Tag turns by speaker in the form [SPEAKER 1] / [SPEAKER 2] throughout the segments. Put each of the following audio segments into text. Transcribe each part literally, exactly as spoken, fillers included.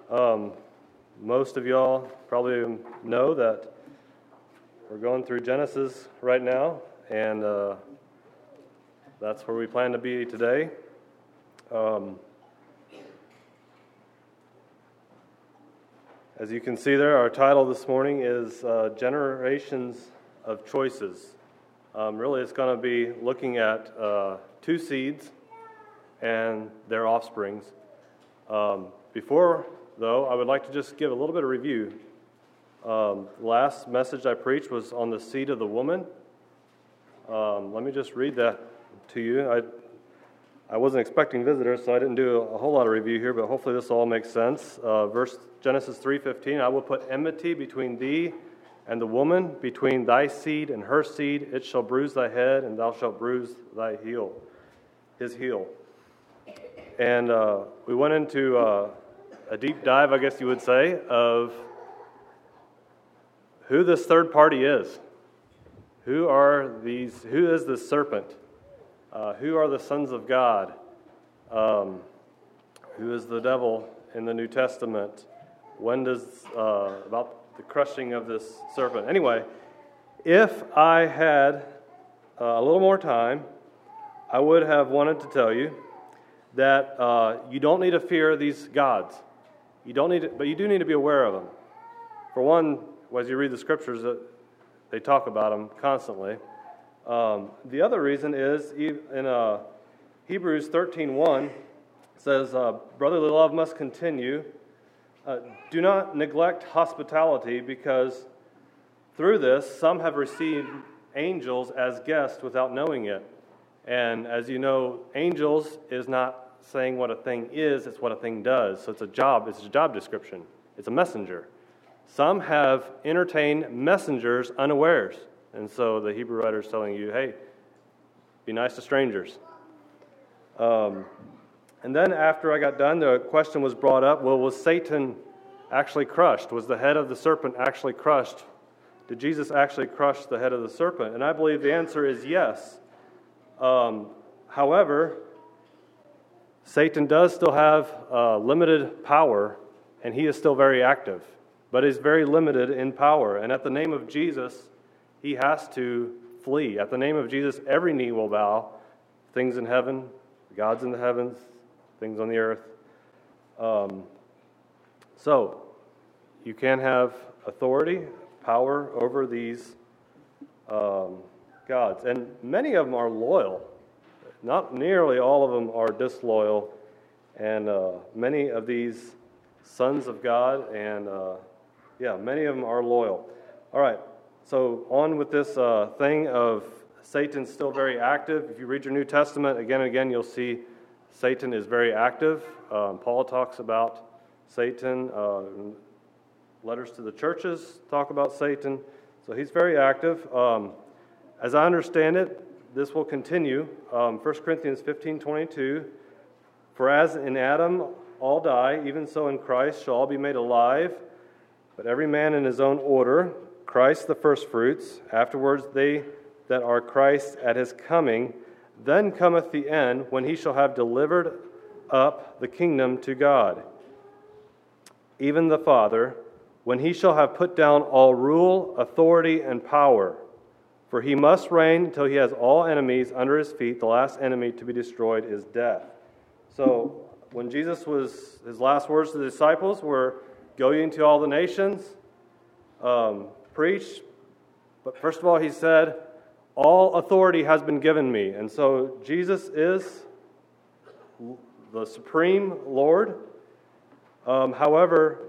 [SPEAKER 1] Um, most of y'all probably know that we're going through Genesis right now, and uh, that's where we plan to be today. Um, as you can see there, our title this morning is uh, Generations of Choices. Um, really, it's going to be looking at uh, two seeds and their offsprings. Um, before, though, I would like to just give a little bit of review. Um, last message I preached was on the seed of the woman. Um, let me just read that to you. I I wasn't expecting visitors, so I didn't do a, a whole lot of review here, but hopefully this all makes sense. Uh, verse Genesis three fifteen, I will put enmity between thee and the woman, between thy seed and her seed. It shall bruise thy head, and thou shalt bruise thy heel, his heel. And uh, we went into uh, a deep dive, I guess you would say, of who this third party is. Who are these? Who is this serpent? Uh, who are the sons of God? Um, who is the devil in the New Testament? When does uh, about the crushing of this serpent? Anyway, if I had uh, a little more time, I would have wanted to tell you that uh, you don't need to fear these gods. You don't need to, but you do need to be aware of them. For one, as you read the scriptures, they talk about them constantly. Um, the other reason is in uh, Hebrews thirteen one says, uh, brotherly love must continue. Uh, do not neglect hospitality, because through this some have received angels as guests without knowing it. And as you know, angels is not saying what a thing is, it's what a thing does. So it's a job, it's a job description. It's a messenger. Some have entertained messengers unawares. And so the Hebrew writer is telling you, hey, be nice to strangers. Um, and then after I got done, the question was brought up, well, was Satan actually crushed? Was the head of the serpent actually crushed? Did Jesus actually crush the head of the serpent? And I believe the answer is yes. Um, however, Satan does still have uh, limited power, and he is still very active, but is very limited in power. And at the name of Jesus, he has to flee. At the name of Jesus, every knee will bow, things in heaven, gods in the heavens, things on the earth. Um, so, you can have authority, power over these um, gods. And many of them are loyal. Not nearly all of them are disloyal. And uh, many of these sons of God, and uh, yeah, many of them are loyal. All right. So on with this uh, thing of Satan still very active. If you read your New Testament again and again, you'll see Satan is very active. Um, Paul talks about Satan. Uh, letters to the churches talk about Satan. So he's very active. Um, as I understand it, this will continue. Um, First Corinthians fifteen twenty-two, for as in Adam all die, even so in Christ shall all be made alive, but every man in his own order. Christ the firstfruits, afterwards they that are Christ at his coming. Then cometh the end, when he shall have delivered up the kingdom to God, even the Father, when he shall have put down all rule, authority, and power. For he must reign until he has all enemies under his feet. The last enemy to be destroyed is death. So when Jesus was, his last words to the disciples were, go ye into all the nations, um, preach, but first of all he said, all authority has been given me. And so Jesus is the supreme Lord. Um, however,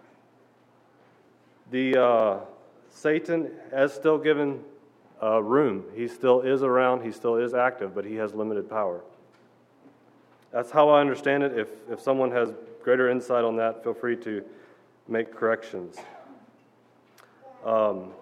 [SPEAKER 1] the uh, Satan has still given uh, room. He still is around, he still is active, but he has limited power. That's how I understand it. If, if someone has greater insight on that, feel free to make corrections. Um,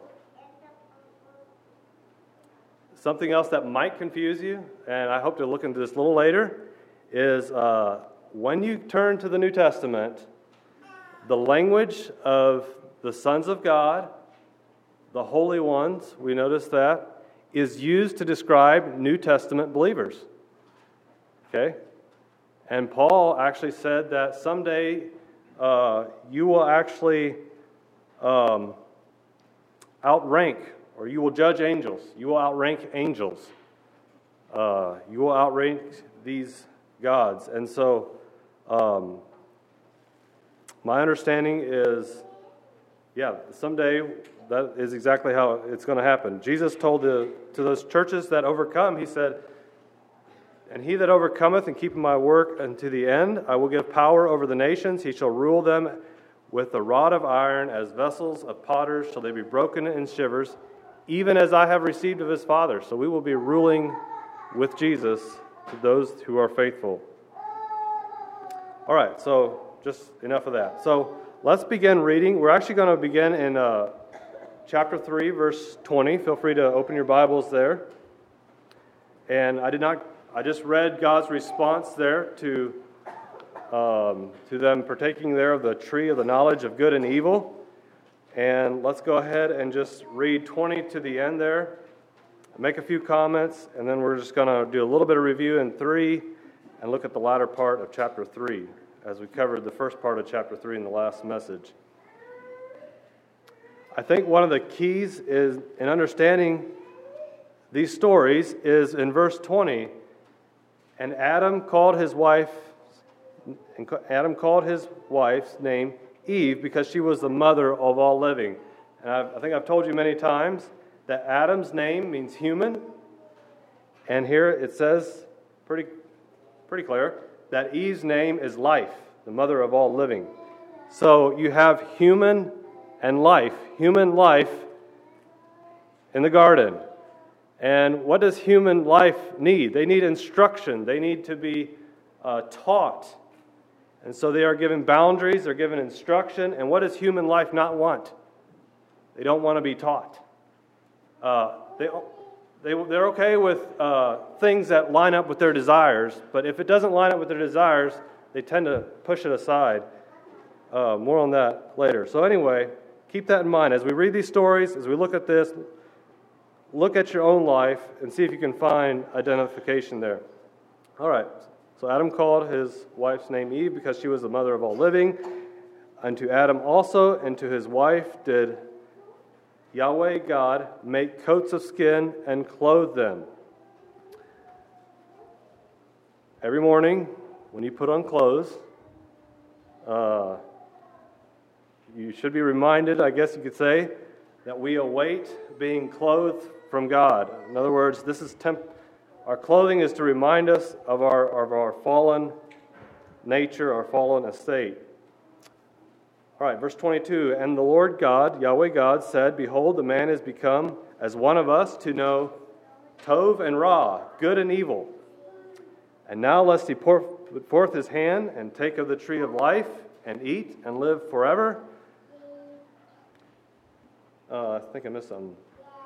[SPEAKER 1] something else that might confuse you, and I hope to look into this a little later, is uh, when you turn to the New Testament, the language of the sons of God, the holy ones, we notice that, is used to describe New Testament believers. Okay? And Paul actually said that someday uh, you will actually um, outrank, or you will judge angels. You will outrank angels. Uh, you will outrank these gods. And so, um, my understanding is, yeah, someday that is exactly how it's going to happen. Jesus told the, to those churches that overcome, he said, "And he that overcometh and keepeth my work unto the end, I will give power over the nations. He shall rule them with a rod of iron, as vessels of potters shall they be broken in shivers, even as I have received of his Father." So we will be ruling with Jesus to those who are faithful. All right, so just enough of that. So let's begin reading. We're actually going to begin in uh, chapter three, verse twenty. Feel free to open your Bibles there. And I did not. I just read God's response there to um, to them partaking there of the tree of the knowledge of good and evil. And let's go ahead and just read twenty to the end there, make a few comments, and then we're just going to do a little bit of review in three and look at the latter part of chapter three, as we covered the first part of chapter three in the last message. I think one of the keys is in understanding these stories is in verse twenty. And Adam called his wife, and Adam called his wife's name Eve because she was the mother of all living. And I've, I think I've told you many times that Adam's name means human, and here it says pretty, pretty clear that Eve's name is life, the mother of all living. So you have human and life, human life in the garden. And what does human life need? They need instruction. They need to be uh, taught. And so they are given boundaries, they're given instruction. And what does human life not want? They don't want to be taught. Uh, they, they, they're okay with uh, things that line up with their desires, but if it doesn't line up with their desires, they tend to push it aside. Uh, more on that later. So anyway, keep that in mind. As we read these stories, as we look at this, look at your own life and see if you can find identification there. All right. So Adam called his wife's name Eve because she was the mother of all living. Unto Adam also and to his wife did Yahweh God make coats of skin and clothe them. Every morning when you put on clothes, uh, you should be reminded, I guess you could say, that we await being clothed from God. In other words, this is temp- our clothing is to remind us of our of our fallen nature, our fallen estate. All right, verse twenty-two, and the Lord God, Yahweh God, said, Behold, the man is become as one of us to know Tov and Ra, good and evil. And now lest he pour, put forth his hand and take of the tree of life and eat and live forever. Uh, I think I missed something.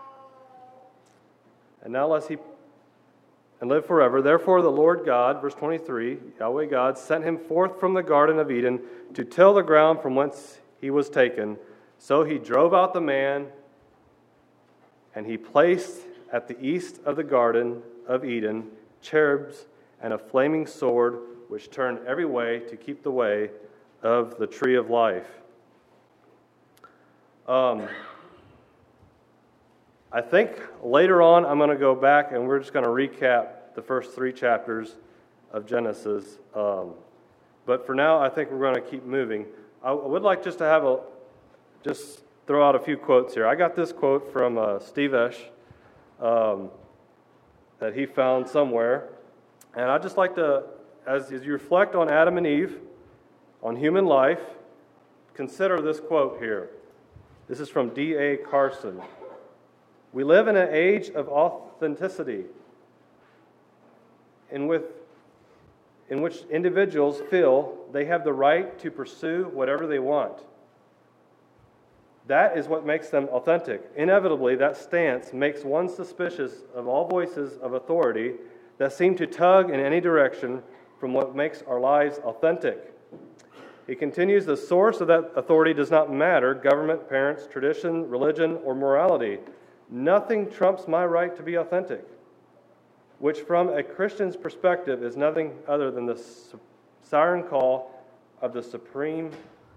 [SPEAKER 1] And now lest he and live forever. Therefore the Lord God, verse twenty-three, Yahweh God, sent him forth from the Garden of Eden to till the ground from whence he was taken. So he drove out the man, and he placed at the east of the Garden of Eden cherubs and a flaming sword, which turned every way to keep the way of the tree of life. Um... I think later on I'm going to go back and we're just going to recap the first three chapters of Genesis. Um, but for now, I think we're going to keep moving. I would like just to have a, just throw out a few quotes here. I got this quote from uh, Steve Esch um, that he found somewhere. And I'd just like to, as, as you reflect on Adam and Eve, on human life, consider this quote here. This is from D A Carson. We live in an age of authenticity in, with, in which individuals feel they have the right to pursue whatever they want. That is what makes them authentic. Inevitably, that stance makes one suspicious of all voices of authority that seem to tug in any direction from what makes our lives authentic. He continues, the source of that authority does not matter, government, parents, tradition, religion, or morality. Nothing trumps my right to be authentic, which from a Christian's perspective is nothing other than the siren call of the supreme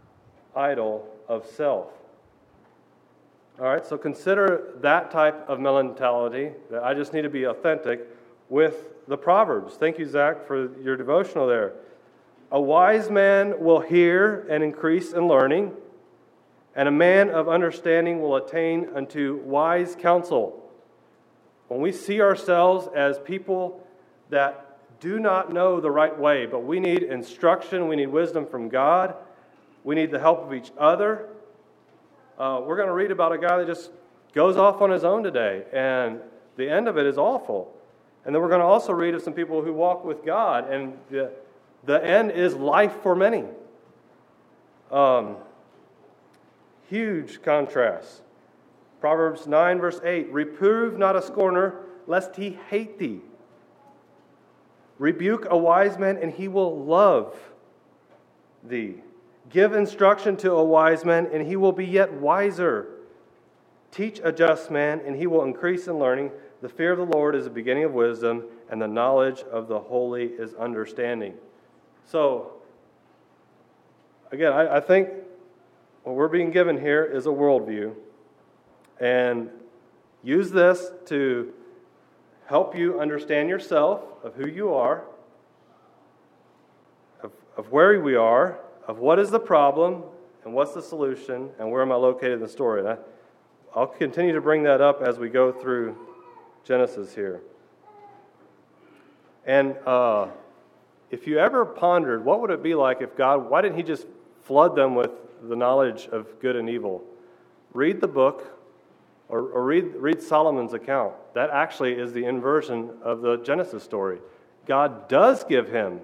[SPEAKER 1] idol of self. All right, so consider that type of mentality, that I just need to be authentic, with the Proverbs. Thank you, Zach, for your devotional there. A wise man will hear and increase in learning, and a man of understanding will attain unto wise counsel. When we see ourselves as people that do not know the right way, but we need instruction, we need wisdom from God, we need the help of each other. Uh, we're going to read about a guy that just goes off on his own today, and the end of it is awful. And then we're going to also read of some people who walk with God, and the, the end is life for many. Um, huge contrast. Proverbs nine, verse eight, reprove not a scorner, lest he hate thee. Rebuke a wise man, and he will love thee. Give instruction to a wise man, and he will be yet wiser. Teach a just man, and he will increase in learning. The fear of the Lord is the beginning of wisdom, and the knowledge of the holy is understanding. So, again, I, I think what we're being given here is a worldview. And use this to help you understand yourself, of who you are, of, of where we are, of what is the problem, and what's the solution, and where am I located in the story. And I, I'll continue to bring that up as we go through Genesis here. And uh, if you ever pondered, what would it be like if God, why didn't He just flood them with the knowledge of good and evil? Read the book, or, or read, read Solomon's account. That actually is the inversion of the Genesis story. God does give him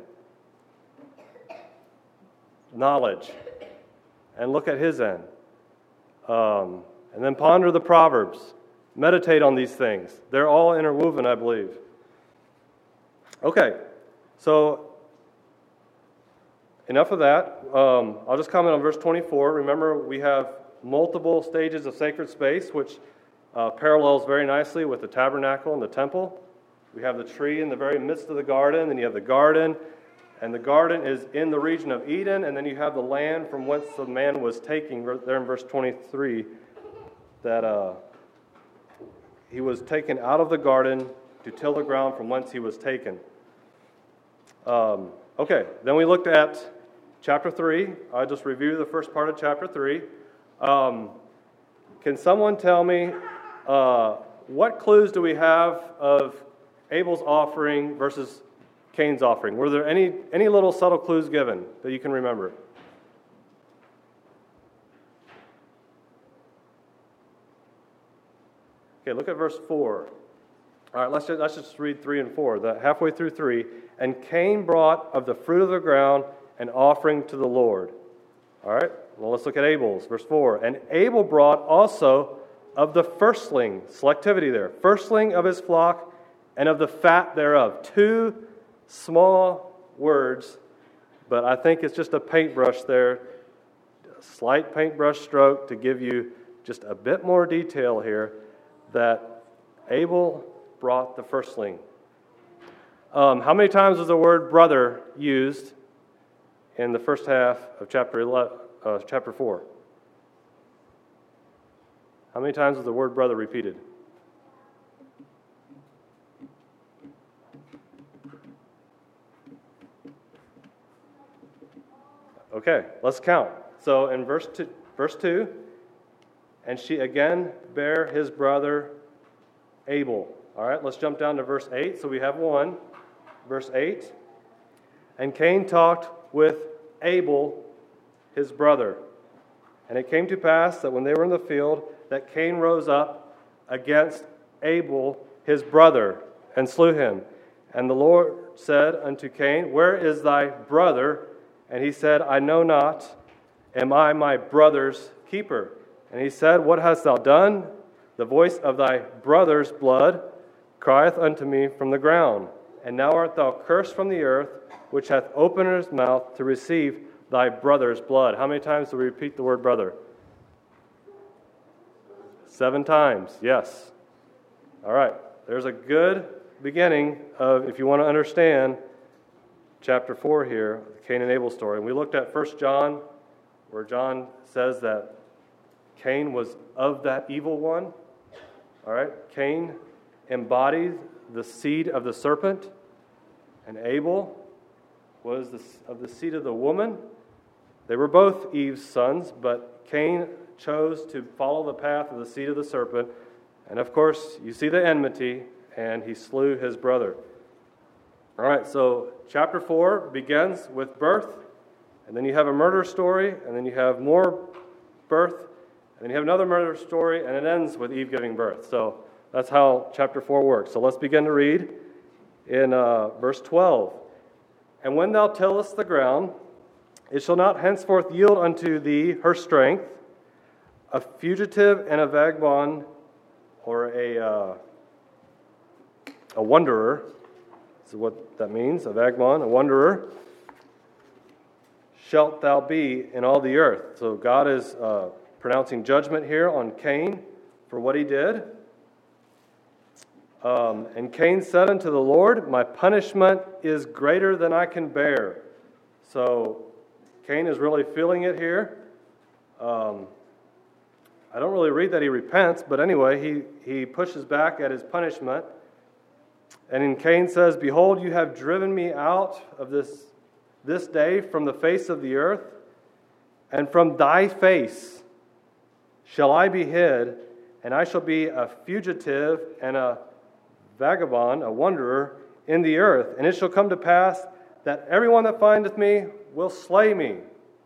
[SPEAKER 1] knowledge, and look at his end. Um, and then ponder the Proverbs. Meditate on these things. They're all interwoven, I believe. Okay, so enough of that. Um, I'll just comment on verse twenty-four. Remember, we have multiple stages of sacred space, which uh, parallels very nicely with the tabernacle and the temple. We have the tree in the very midst of the garden, then you have the garden, and the garden is in the region of Eden, and then you have the land from whence the man was taking, there in verse twenty-three, that uh, he was taken out of the garden to till the ground from whence he was taken. Um, okay, then we looked at chapter three. I'll just review the first part of chapter three. Um, can someone tell me uh, what clues do we have of Abel's offering versus Cain's offering? Were there any, any little subtle clues given that you can remember? Okay, look at verse four. All right, let's just, let's just read three and four. The, halfway through three. And Cain brought of the fruit of the ground an offering to the Lord. All right, well, let's look at Abel's. Verse four. And Abel brought also of the firstling, selectivity there, firstling of his flock and of the fat thereof. Two small words, but I think it's just a paintbrush there, a slight paintbrush stroke to give you just a bit more detail here, that Abel brought the firstling. Um, how many times was the word brother used in the first half of chapter eleven, uh, chapter four? How many times was the word brother repeated? Okay, let's count. So in verse two, verse two, and she again bare his brother Abel. All right, let's jump down to verse eight. So we have one. Verse eight. And Cain talked with Abel, his brother. And it came to pass that when they were in the field, that Cain rose up against Abel, his brother, and slew him. And the Lord said unto Cain, Where is thy brother? And he said, I know not. Am I my brother's keeper? And he said, What hast thou done? The voice of thy brother's blood crieth unto me from the ground. And now art thou cursed from the earth, which hath opened his mouth to receive thy brother's blood. How many times do we repeat the word brother? Seven times, yes. All right, there's a good beginning of, if you want to understand chapter four here, the Cain and Abel story. And we looked at First John where John says that Cain was of that evil one. All right, Cain embodied the seed of the serpent, and Abel was the, of the seed of the woman. They were both Eve's sons, but Cain chose to follow the path of the seed of the serpent. And of course, you see the enmity, and he slew his brother. All right, so chapter four begins with birth, and then you have a murder story, and then you have more birth, and then you have another murder story, and it ends with Eve giving birth. So that's how chapter four works. So let's begin to read in uh, verse twelve. And when thou tillest the ground, it shall not henceforth yield unto thee her strength. A fugitive and a vagabond, or a uh, a wanderer, is what that means, a vagabond, a wanderer, shalt thou be in all the earth. So God is uh, pronouncing judgment here on Cain for what he did. Um, and Cain said unto the Lord, my punishment is greater than I can bear. So Cain is really feeling it here. Um, I don't really read that he repents, but anyway, he, he pushes back at his punishment. And in Cain says, behold, you have driven me out of this, this day from the face of the earth, and from thy face shall I be hid, and I shall be a fugitive and a vagabond, a wanderer in the earth. And it shall come to pass that everyone that findeth me will slay me.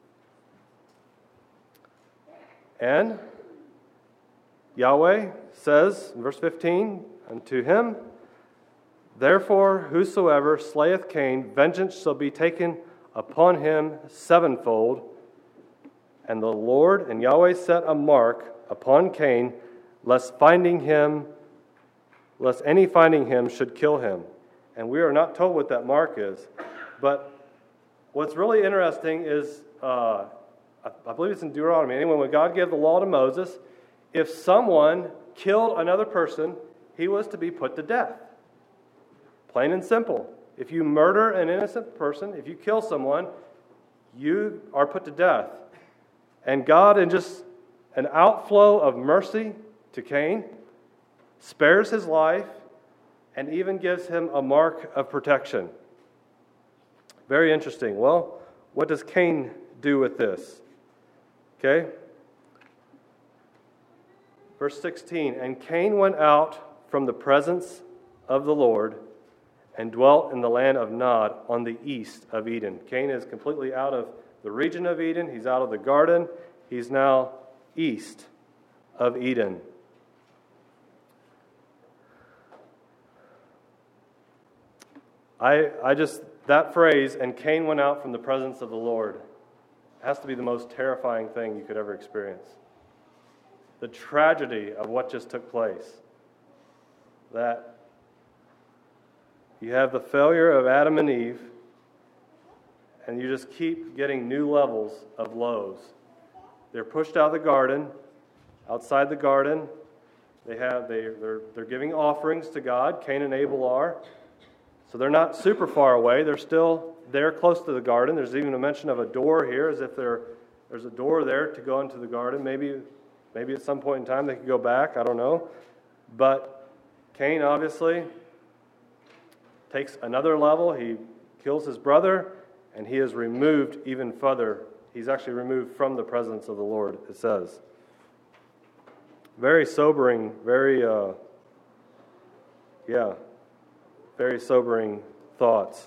[SPEAKER 1] And Yahweh says in verse fifteen, unto him, therefore whosoever slayeth Cain, vengeance shall be taken upon him sevenfold. And the Lord and Yahweh set a mark upon Cain, lest finding him, lest any finding him should kill him. And we are not told what that mark is. But what's really interesting is, uh, I, I believe it's in Deuteronomy, anyway, when God gave the law to Moses, if someone killed another person, he was to be put to death. Plain and simple. If you murder an innocent person, if you kill someone, you are put to death. And God, in just an outflow of mercy to Cain, spares his life and even gives him a mark of protection. Very interesting. Well, what does Cain do with this? Okay. Verse sixteen, and Cain went out from the presence of the Lord and dwelt in the land of Nod on the east of Eden. Cain is completely out of the region of Eden. He's out of the garden. He's now east of Eden. I I just, that phrase, and Cain went out from the presence of the Lord, has to be the most terrifying thing you could ever experience. The tragedy of what just took place. That you have the failure of Adam and Eve, and you just keep getting new levels of lows. They're pushed out of the garden. Outside the garden, they have they they're they're giving offerings to God. Cain and Abel are. So they're not super far away. They're still there close to the garden. There's even a mention of a door here, as if there there's a door there to go into the garden. Maybe maybe at some point in time they could go back. I don't know. But Cain obviously takes another level. He kills his brother, and he is removed even further. He's actually removed from the presence of the Lord, it says. Very sobering, very, uh, yeah, very sobering thoughts.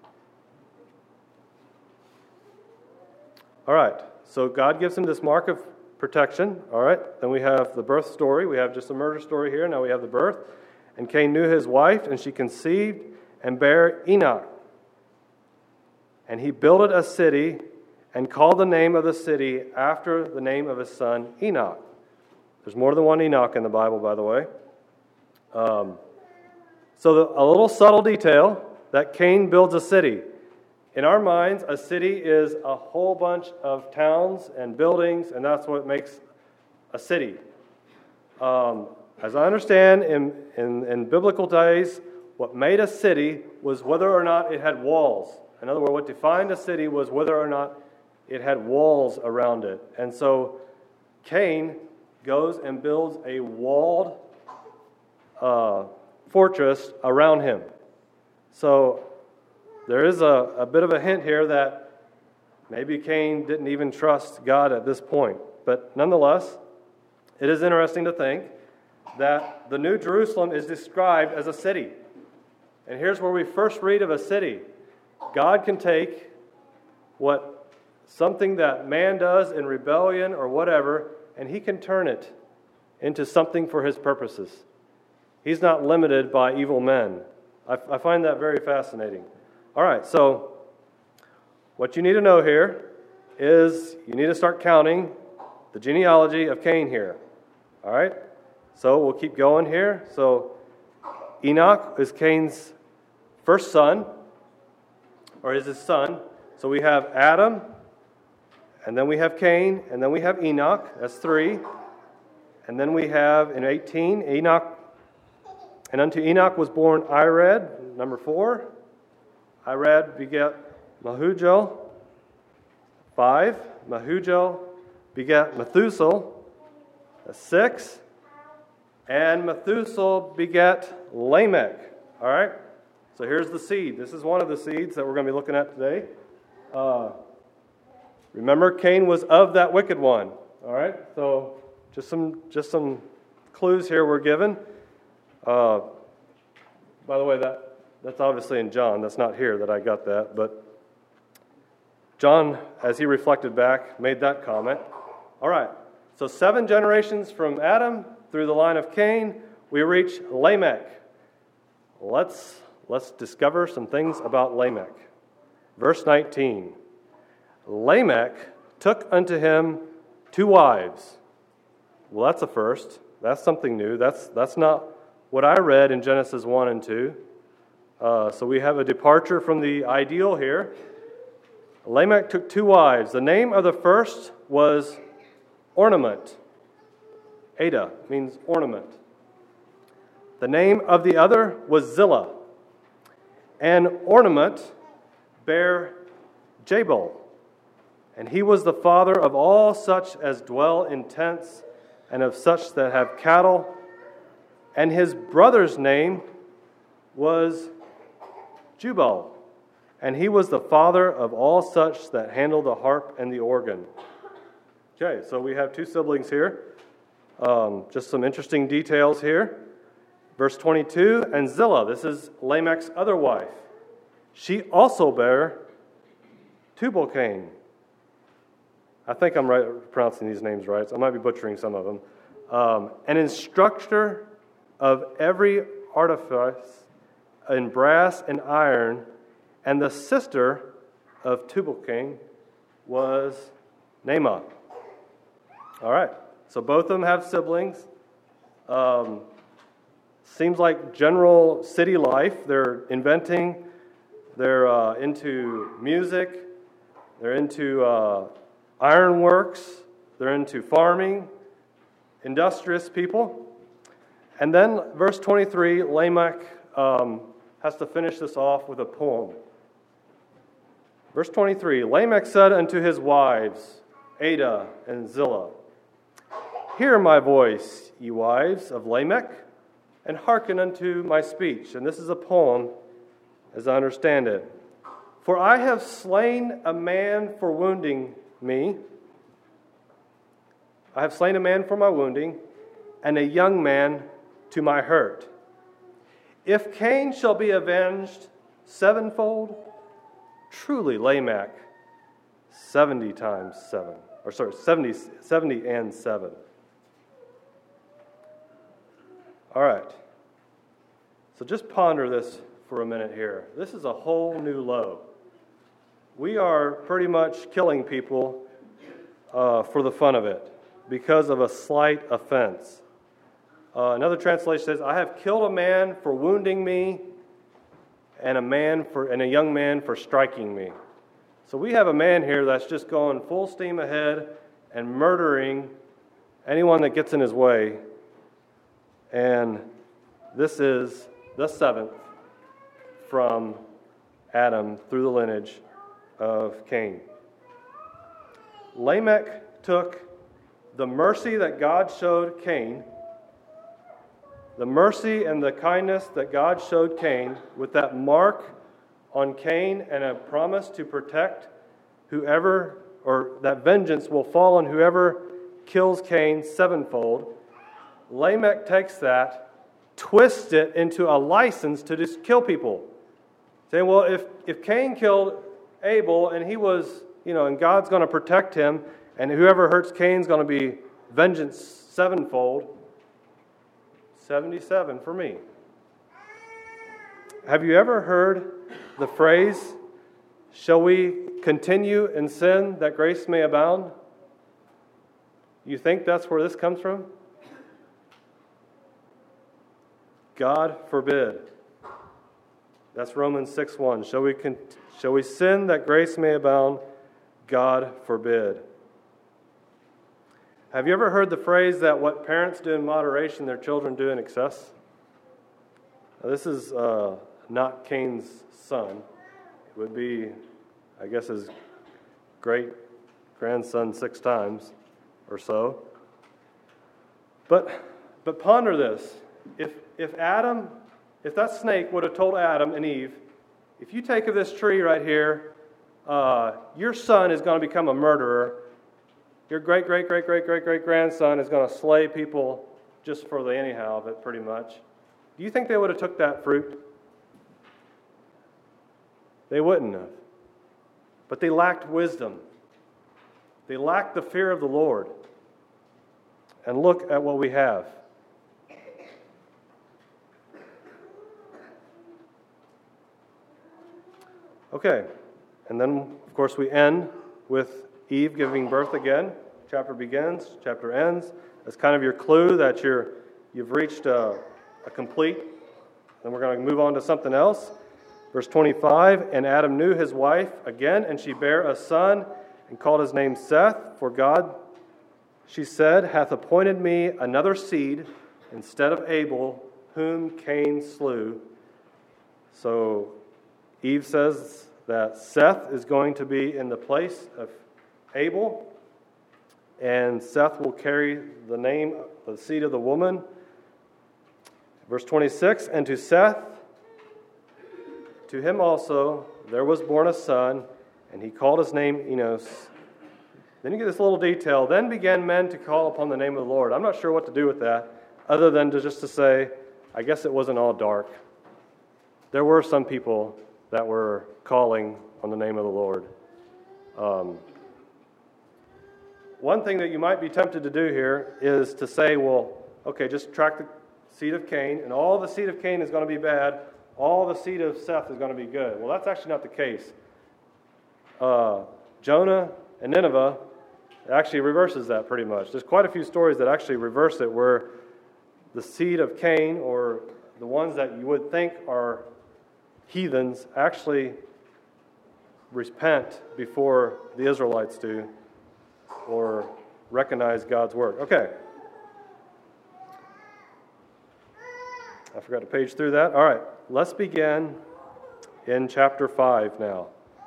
[SPEAKER 1] All right, so God gives him this mark of protection. All right, then we have the birth story. We have just a murder story here. Now we have the birth. And Cain knew his wife, and she conceived and bare Enoch. And he builded a city and called the name of the city after the name of his son Enoch. There's more than one Enoch in the Bible, by the way. Um, so the, a little subtle detail, that Cain builds a city. In our minds, a city is a whole bunch of towns and buildings, and that's what makes a city. Um, as I understand, in, in, in biblical days, what made a city was whether or not it had walls. In other words, what defined a city was whether or not it had walls around it. And so Cain goes and builds a walled uh, fortress around him. So there is a, a bit of a hint here that maybe Cain didn't even trust God at this point. But nonetheless, it is interesting to think that the New Jerusalem is described as a city. And here's where we first read of a city. God can take what something that man does in rebellion or whatever, and he can turn it into something for his purposes. He's not limited by evil men. I, I find that very fascinating. All right, so what you need to know here is you need to start counting the genealogy of Cain here. All right, so we'll keep going here. So Enoch is Cain's first son, or is his son. So we have Adam, and then we have Cain, and then we have Enoch. That's three. And then we have in eighteen, Enoch. And unto Enoch was born Irad, number four. Irad begat Mahujael, five. Mahujael begat Methuselah, that's six. And Methuselah begat Lamech. All right? So here's the seed. This is one of the seeds that we're going to be looking at today. Uh, remember, Cain was of that wicked one. All right? So just some just some clues here we're given. Uh, by the way, that that's obviously in John. That's not here that I got that. But John, as he reflected back, made that comment. All right. So seven generations from Adam through the line of Cain, we reach Lamech. Let's let's discover some things about Lamech. Verse nineteen. Lamech took unto him two wives. Well, that's a first. That's something new. That's that's not what I read in Genesis one and two. Uh, so we have a departure from the ideal here. Lamech took two wives. The name of the first was Ornament. Ada means ornament. The name of the other was Zillah. And Ornament bare Jabal. And he was the father of all such as dwell in tents, and of such that have cattle. And his brother's name was Jubal. And he was the father of all such that handle the harp and the organ. Okay, so we have two siblings here. Um, just some interesting details here. Verse twenty-two, and Zillah, this is Lamech's other wife. She also bare Tubal-Cain. I think I'm right pronouncing these names right, so I might be butchering some of them. Um, an instructor of every artifice in brass and iron, and the sister of Tubal-Cain was Naamah. All right, so both of them have siblings. Um, seems like general city life. They're inventing. They're uh, into music. They're into uh, ironworks. They're into farming. Industrious people. And then verse twenty-three, Lamech um, has to finish this off with a poem. Verse twenty-three, Lamech said unto his wives, Ada and Zillah, hear my voice, ye wives of Lamech, and hearken unto my speech. And this is a poem, as I understand it. For I have slain a man for wounding me. I have slain a man for my wounding, and a young man to my hurt. If Cain shall be avenged sevenfold, truly Lamech seventy times seven. Or sorry, seventy, seventy and seven. All right. So just ponder this for a minute here. This is a whole new low. We are pretty much killing people uh, for the fun of it because of a slight offense. Uh, another translation says, I have killed a man for wounding me and a man for and a young man for striking me. So we have a man here that's just going full steam ahead and murdering anyone that gets in his way. And this is the seventh from Adam through the lineage of Cain. Lamech took the mercy that God showed Cain, the mercy and the kindness that God showed Cain, with that mark on Cain and a promise to protect whoever, or that vengeance will fall on whoever kills Cain sevenfold. Lamech takes that, twists it into a license to just kill people. Saying, well, if, if Cain killed Abel and he was, you know, and God's going to protect him, and whoever hurts Cain's going to be vengeance sevenfold, seventy-seven for me. Have you ever heard the phrase, shall we continue in sin that grace may abound? You think that's where this comes from? God forbid. That's Romans six one. Shall we con- shall we sin that grace may abound? God forbid. Have you ever heard the phrase that what parents do in moderation, their children do in excess? Now, this is uh, not Cain's son. It would be, I guess, his great-grandson six times or so. But but ponder this. If if Adam, if that snake would have told Adam and Eve, if you take of this tree right here, uh, your son is going to become a murderer. Your great, great, great, great, great, great grandson is going to slay people just for the anyhow of it, pretty much. Do you think they would have took that fruit? They wouldn't have. But they lacked wisdom. They lacked the fear of the Lord. And look at what we have. Okay, and then, of course, we end with Eve giving birth again. Chapter begins, chapter ends. That's kind of your clue that you're, you've reached a, a complete. Then we're going to move on to something else. Verse twenty-five, and Adam knew his wife again, and she bare a son, and called his name Seth, for God, she said, hath appointed me another seed instead of Abel, whom Cain slew. So Eve says that Seth is going to be in the place of Abel, and Seth will carry the name, the seed of the woman. Verse twenty-six, and to Seth, to him also there was born a son, and he called his name Enos. Then you get this little detail. Then began men to call upon the name of the Lord. I'm not sure what to do with that, other than to just to say, I guess it wasn't all dark. There were some people that were calling on the name of the Lord. Um, one thing that you might be tempted to do here is to say, well, okay, just track the seed of Cain, and all the seed of Cain is going to be bad, all the seed of Seth is going to be good. Well, that's actually not the case. Uh, Jonah and Nineveh actually reverses that pretty much. There's quite a few stories that actually reverse it, where the seed of Cain, or the ones that you would think are heathens, actually repent before the Israelites do, or recognize God's work. Okay. I forgot to page through that. All right, let's begin in chapter five now.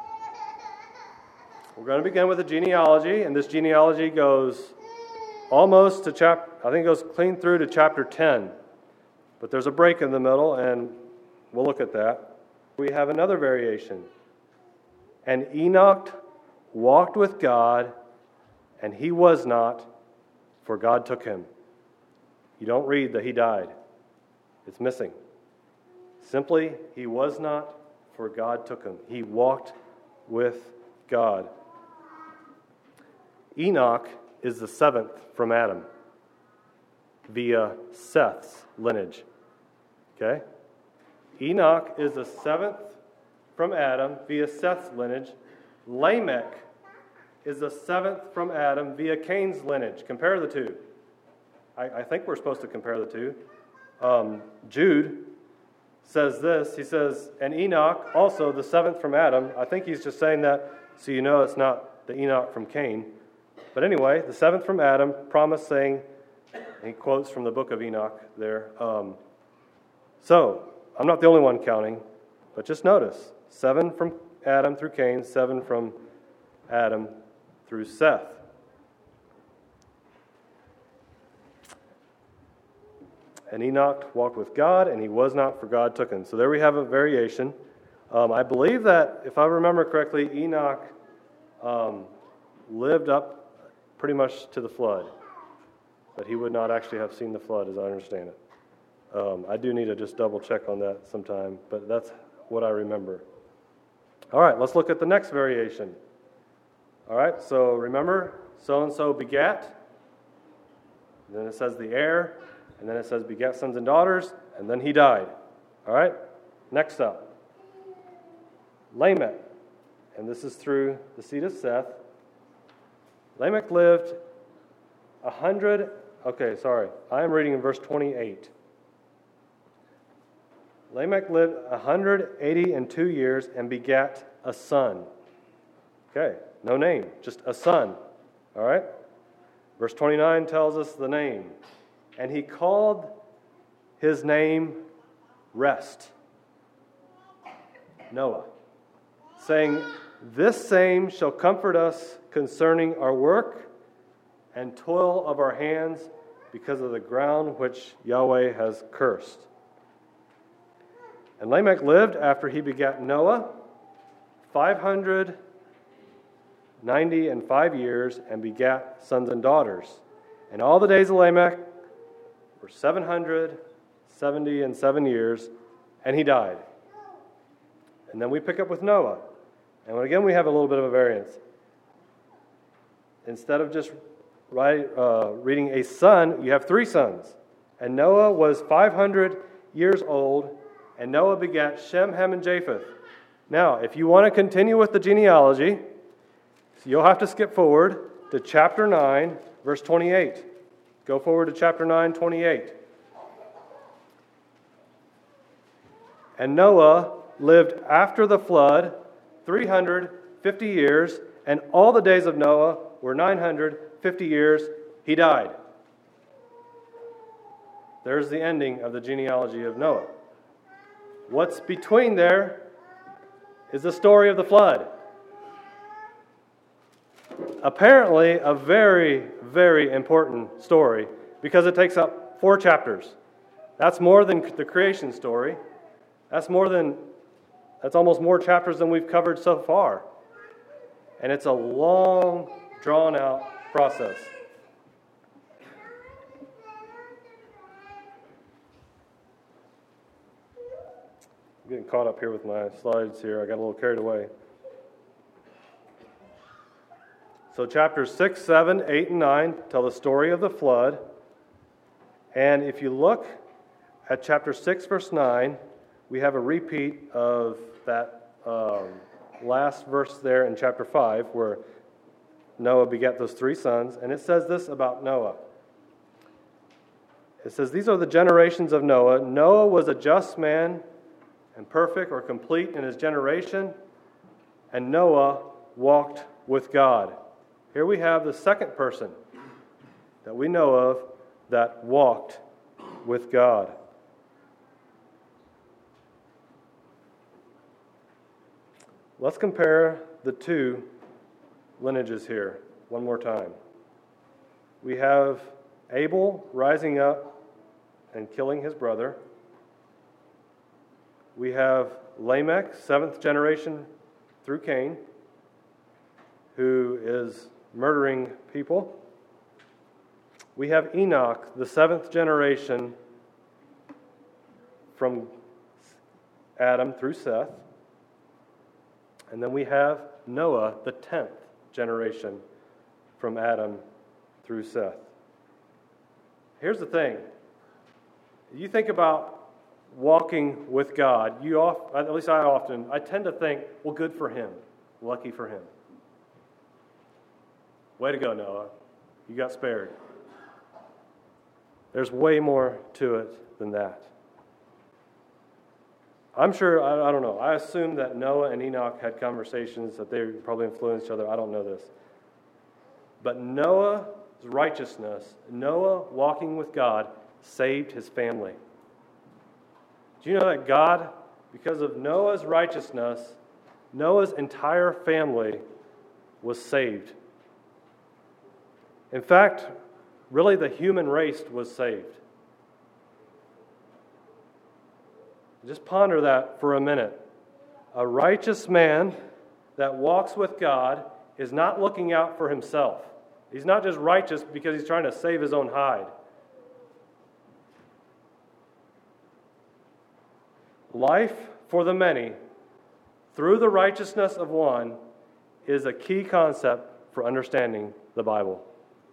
[SPEAKER 1] We're going to begin with a genealogy, and this genealogy goes almost to chapter, I think it goes clean through to chapter ten. But there's a break in the middle, and we'll look at that. We have another variation. And Enoch walked with God, and he was not, for God took him. You don't read that he died. It's missing. Simply, he was not, for God took him. He walked with God. Enoch is the seventh from Adam via Seth's lineage. Okay? Enoch is the seventh from Adam via Seth's lineage. Lamech is the seventh from Adam via Cain's lineage. Compare the two. I, I think we're supposed to compare the two. Um, Jude says this. He says, and Enoch, also the seventh from Adam. I think he's just saying that so you know it's not the Enoch from Cain. But anyway, the seventh from Adam, promise saying, and he quotes from the book of Enoch there. Um, so, I'm not the only one counting, but just notice, seven from Adam through Cain, seven from Adam through through Seth. And Enoch walked with God, and he was not, for God took him. So there we have a variation. Um, I believe that, if I remember correctly, Enoch um, lived up pretty much to the flood. But he would not actually have seen the flood, as I understand it. Um, I do need to just double check on that sometime, but that's what I remember. All right, let's look at the next variation. All right, so remember, so-and-so begat. And then it says the heir. And then it says begat sons and daughters. And then he died. All right, next up. Lamech. And this is through the seed of Seth. Lamech lived a hundred. Okay, sorry. I am reading in verse twenty-eight. Lamech lived one hundred eighty and two years and begat a son. Okay, no name, just a son. All right? Verse twenty-nine tells us the name. And he called his name Rest, Noah, saying, This same shall comfort us concerning our work and toil of our hands because of the ground which Yahweh has cursed. And Lamech lived after he begat Noah five hundred ninety and five years and begat sons and daughters. And all the days of Lamech were seven hundred seventy and seven years, and he died. And then we pick up with Noah. And again, we have a little bit of a variance. Instead of just write, uh, reading a son, you have three sons. And Noah was five hundred years old, and Noah begat Shem, Ham, and Japheth. Now, if you want to continue with the genealogy, so you'll have to skip forward to chapter nine, verse twenty-eight. Go forward to chapter nine, twenty-eight. And Noah lived after the flood three hundred fifty years, and all the days of Noah were nine hundred fifty years. He died. There's the ending of the genealogy of Noah. What's between there is the story of the flood. Apparently, a very, very important story because it takes up four chapters. That's more than the creation story. That's more than, that's almost more chapters than we've covered so far. And it's a long, drawn-out process. I'm getting caught up here with my slides here. I got a little carried away. So chapters six, seven, eight, and nine tell the story of the flood. And if you look at chapter six, verse nine, we have a repeat of that um, last verse there in chapter five where Noah begat those three sons. And it says this about Noah. It says, These are the generations of Noah. Noah was a just man and perfect or complete in his generation, and Noah walked with God. Here we have the second person that we know of that walked with God. Let's compare the two lineages here one more time. We have Abel rising up and killing his brother. We have Lamech, seventh generation through Cain, who is murdering people. We have Enoch, the seventh generation from Adam through Seth. And then we have Noah, the tenth generation from Adam through Seth. Here's the thing. You think about walking with God, you oft, at least I often, I tend to think, well, good for him. Lucky for him. Way to go, Noah. You got spared. There's way more to it than that. I'm sure, I, I don't know, I assume that Noah and Enoch had conversations, that they probably influenced each other. I don't know this. But Noah's righteousness, Noah walking with God, saved his family. Do you know that God, because of Noah's righteousness, Noah's entire family was saved? In fact, really the human race was saved. Just ponder that for a minute. A righteous man that walks with God is not looking out for himself. He's not just righteous because he's trying to save his own hide. Life for the many, through the righteousness of one, is a key concept for understanding the Bible.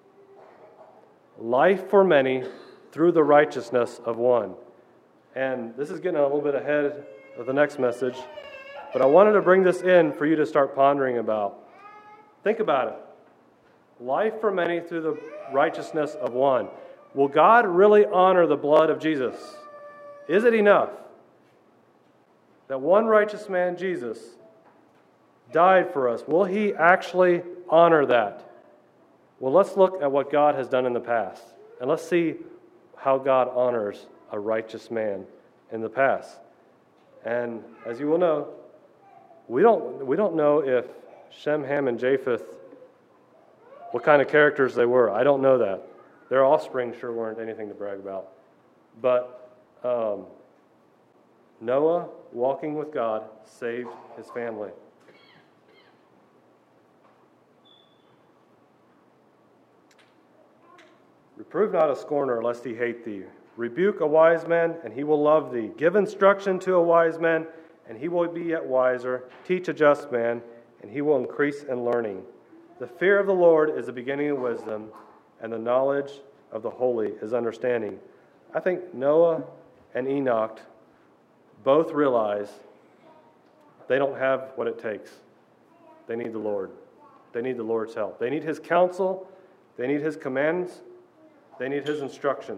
[SPEAKER 1] Life for many through the righteousness of one. And this is getting a little bit ahead of the next message, but I wanted to bring this in for you to start pondering about. Think about it. Life for many through the righteousness of one. Will God really honor the blood of Jesus? Is it enough that one righteous man, Jesus, died for us? Will he actually honor that? Well, let's look at what God has done in the past, and let's see how God honors a righteous man in the past. And as you will know, we don't we don't know if Shem, Ham, and Japheth, what kind of characters they were. I don't know that. Their offspring sure weren't anything to brag about. But um, Noah, walking with God, saved his family. Reprove not a scorner, lest he hate thee. Rebuke a wise man, and he will love thee. Give instruction to a wise man, and he will be yet wiser. Teach a just man, and he will increase in learning. The fear of the Lord is the beginning of wisdom, and the knowledge of the holy is understanding. I think Noah and Enoch both realize they don't have what it takes. They need the Lord. They need the Lord's help. They need his counsel. They need his commands. They need his instruction.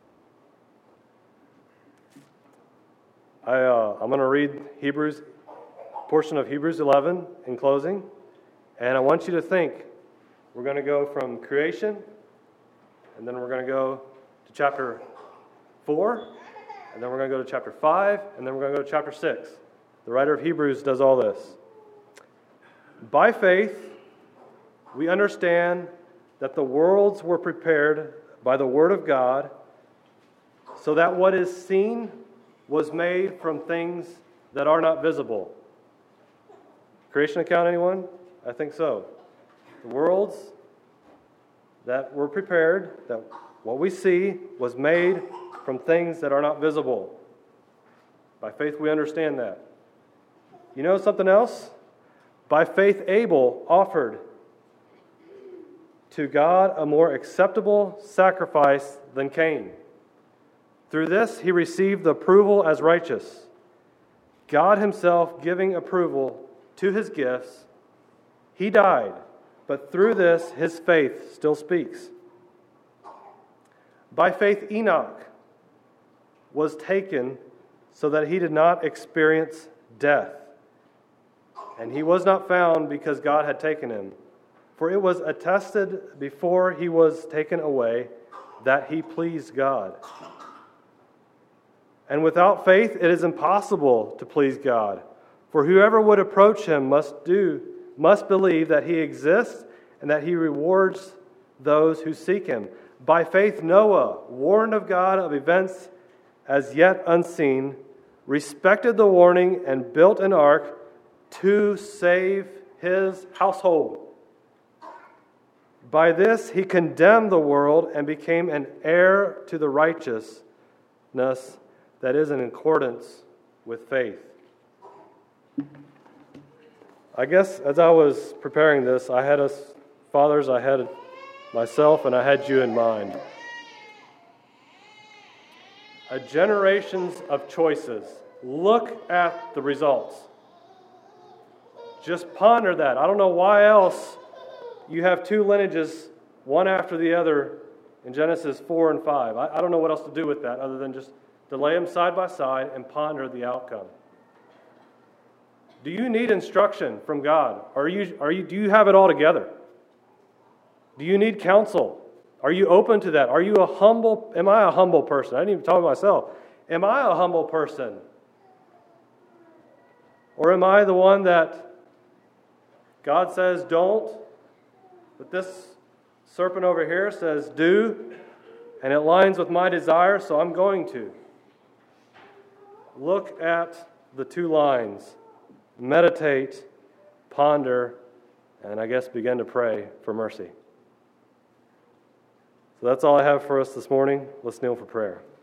[SPEAKER 1] I, uh, I'm going to read Hebrews, portion of Hebrews eleven in closing, and I want you to think. We're going to go from creation, and then we're going to go to chapter four, and then we're going to go to chapter five, and then we're going to go to chapter six. The writer of Hebrews does all this. By faith, we understand that the worlds were prepared by the word of God, so that what is seen was made from things that are not visible. Creation account, anyone? I think so. The worlds that were prepared, that what we see was made from things that are not visible. By faith we understand that. You know something else? By faith Abel offered to God a more acceptable sacrifice than Cain. Through this he received the approval as righteous, God himself giving approval to his gifts. He died, but through this his faith still speaks. By faith Enoch was taken so that he did not experience death, and he was not found because God had taken him. For it was attested before he was taken away that he pleased God. And without faith it is impossible to please God. For whoever would approach him must do must believe that he exists and that he rewards those who seek him. By faith Noah, warned of God of events as yet unseen, respected the warning and built an ark to save his household. By this he condemned the world and became an heir to the righteousness that is in accordance with faith. I guess as I was preparing this, I had us, fathers, I had myself, and I had you in mind. A generations of choices. Look at the results. Just ponder that. I don't know why else you have two lineages, one after the other, in Genesis four and five. I, I don't know what else to do with that other than just to lay them side by side and ponder the outcome. Do you need instruction from God? Are you, are you, do you have it all together? Do you need counsel? Are you open to that? Are you a humble, am I a humble person? I didn't even talk about myself. Am I a humble person? Or am I the one that God says don't, but this serpent over here says do, and it lines with my desire, so I'm going to. Look at the two lines, meditate, ponder, and I guess begin to pray for mercy. So that's all I have for us this morning. Let's kneel for prayer.